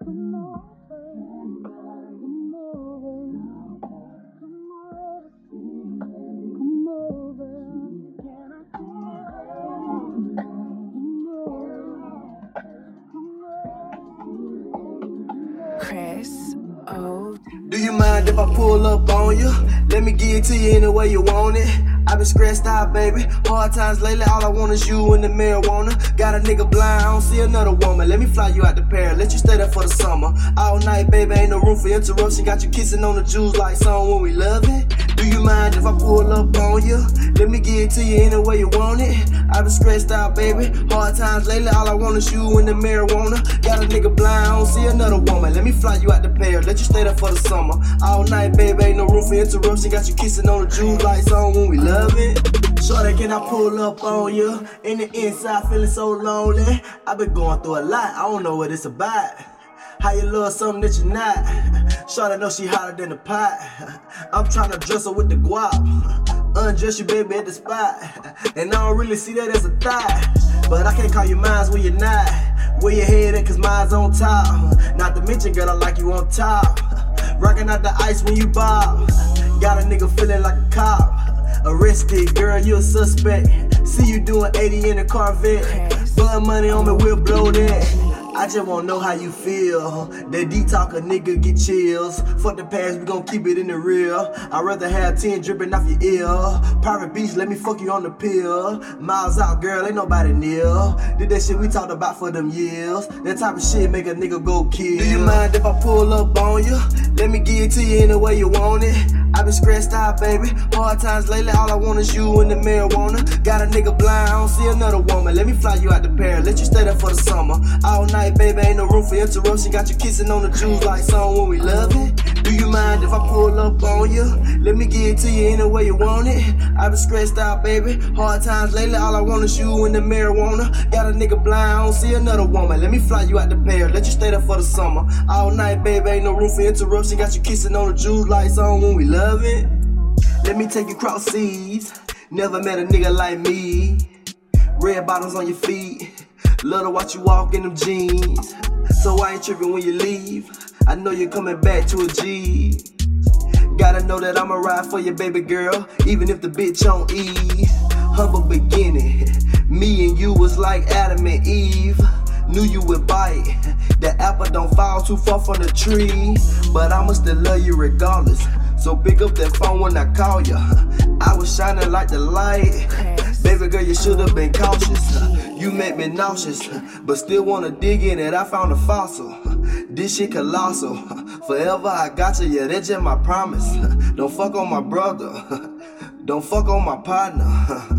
Chris O. Do you mind if I pull up on you? Let me give it to you any way you want it. I been stressed out, baby. Hard times lately, all I want is you and the marijuana. Got a nigga blind, I don't see another woman. Let me fly you out to Paris, let you stay there for the summer. All night, baby, ain't no room for interruption. Got you kissing on the jewels like song when we love it. Do you mind if I pull up on you? Let me give it to you any way you want it. I been stressed out, baby. Hard times lately, all I want is you and the marijuana. Got a nigga blind, I don't see another woman. Let me fly you out to Paris, let you stay there for the summer. All night, baby, ain't no room for interruption. Got you kissing on the jewels like song when we love it. Shorty, can I pull up on you? In the inside, feeling so lonely. I been going through a lot, I don't know what it's about. How you love something that you're not? Shorty know she hotter than the pot. I'm tryna dress her with the guap. Undress you, baby, at the spot. And I don't really see that as a thought. But I can't call you mine when you're not. Where your head at, cause mine's on top. Not to mention, girl, I like you on top. Rockin' out the ice when you bob. Got a nigga feeling like a cop. Arrested, girl, you a suspect. See you doing 80 in a Corvette. Blood money on me, we'll blow that. I just wanna know how you feel. That D-talk a nigga get chills. Fuck the past, we gon' keep it in the real. I'd rather have 10 dripping off your ear. Private beach, let me fuck you on the pill. Miles out, girl, ain't nobody near. Did that shit we talked about for them years. That type of shit make a nigga go kill. Do you mind if I pull up on you? Let me give it to you any way you want it. I been stressed out, baby. Hard times lately, all I want is you and the marijuana. Got a nigga blind, I don't see another woman. Let me fly you out to Paris, let you stay there for the summer. All night, baby, ain't no room for interruption. Got you kissing on the jewels like song when we love it. Do you mind if I pull up on you? Let me give it to you any way you want it. I been stressed out, baby. Hard times lately, all I want is you and the marijuana. Got a nigga blind, I don't see another woman. Let me fly you out to Paris, let you stay there for the summer. All night, baby, ain't no room for interruption. Got you kissing on the jewels like song when we love it. Let me take you cross seas. Never met a nigga like me. Red bottoms on your feet. Love to watch you walk in them jeans. So I ain't tripping when you leave. I know you're coming back to a G. Gotta know that I'ma ride for you, baby girl, even if the bitch on E. Humble beginning. Me and you was like Adam and Eve. Knew you would bite. The apple don't fall too far from the tree. But I'ma still love you regardless. So pick up that phone when I call you. I was shining like the light. Baby girl, you should've been cautious. You make me nauseous, but still wanna dig in it. I found a fossil. This shit colossal. Forever I got you, yeah, that's just my promise. Don't fuck on my brother. Don't fuck on my partner.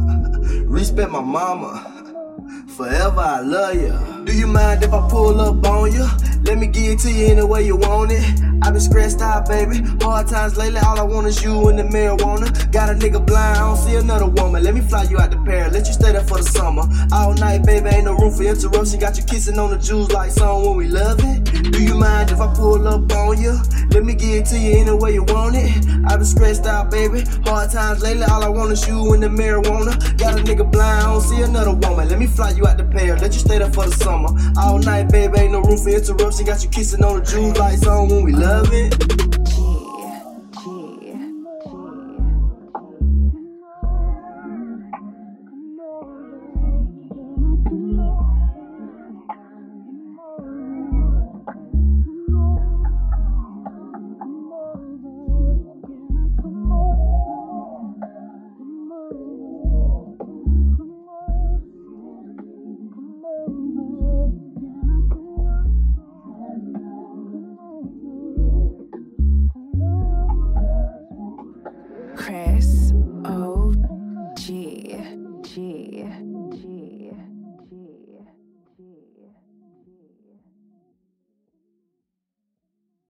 Respect my mama. Forever I love you. Do you mind if I pull up on you? Let me give it to you any way you want it. I been stressed out, baby. Hard times lately, all I want is you and the marijuana. Got a nigga blind, I don't see another woman. Let me fly you out to Paris, let you stay there for the summer. All night, baby, ain't no room for interruption. Got you kissing on the jewels like song when we love it. Do you mind if I pull up on you? Let me give it to you any way you want it. I been stressed out, baby. Hard times lately, all I want is you and the marijuana. Got a nigga blind, I don't see another woman. Let me fly you out to Paris, let you stay there for the summer. All night, baby, ain't no room for interruption. Got you kissing on the jewels like song when we love it. Chris O. G.